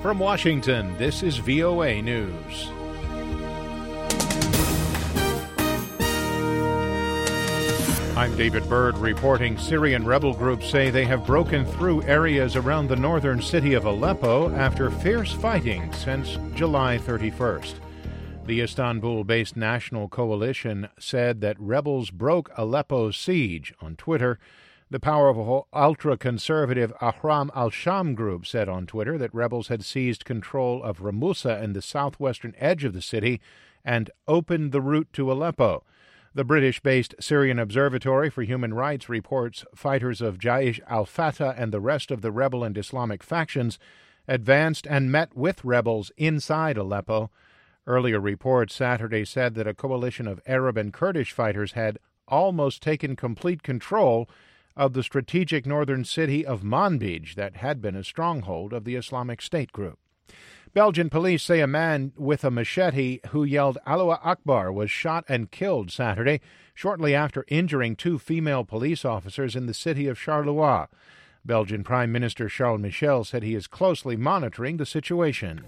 From Washington, this is VOA News. I'm David Byrd reporting. Syrian rebel groups say they have broken through areas around the northern city of Aleppo after fierce fighting since July 31st. The Istanbul-based National Coalition said that rebels broke Aleppo's siege. On Twitter, the powerful ultra-conservative Ahram al-Sham group said on Twitter that rebels had seized control of Ramusa and the southwestern edge of the city and opened the route to Aleppo. The British-based Syrian Observatory for Human Rights reports fighters of Jaish al-Fatah and the rest of the rebel and Islamic factions advanced and met with rebels inside Aleppo. Earlier reports Saturday said that a coalition of Arab and Kurdish fighters had almost taken complete control of the strategic northern city of Manbij that had been a stronghold of the Islamic State group. Belgian police say a man with a machete who yelled Allahu Akbar was shot and killed Saturday, shortly after injuring two female police officers in the city of Charleroi. Belgian Prime Minister Charles Michel said he is closely monitoring the situation.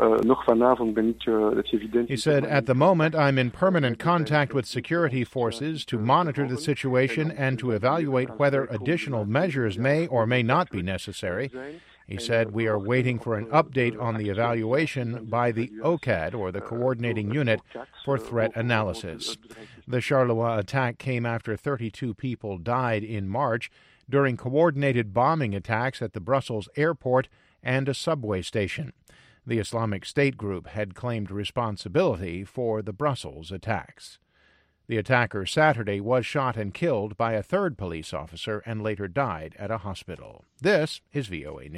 He said, "At the moment, I'm in permanent contact with security forces to monitor the situation and to evaluate whether additional measures may or may not be necessary." He said, "We are waiting for an update on the evaluation by the OCAD, or the Coordinating Unit for Threat Analysis." The Charleroi attack came after 32 people died in March during coordinated bombing attacks at the Brussels airport and a subway station. The Islamic State group had claimed responsibility for the Brussels attacks. The attacker Saturday was shot and killed by a third police officer and later died at a hospital. This is VOA News.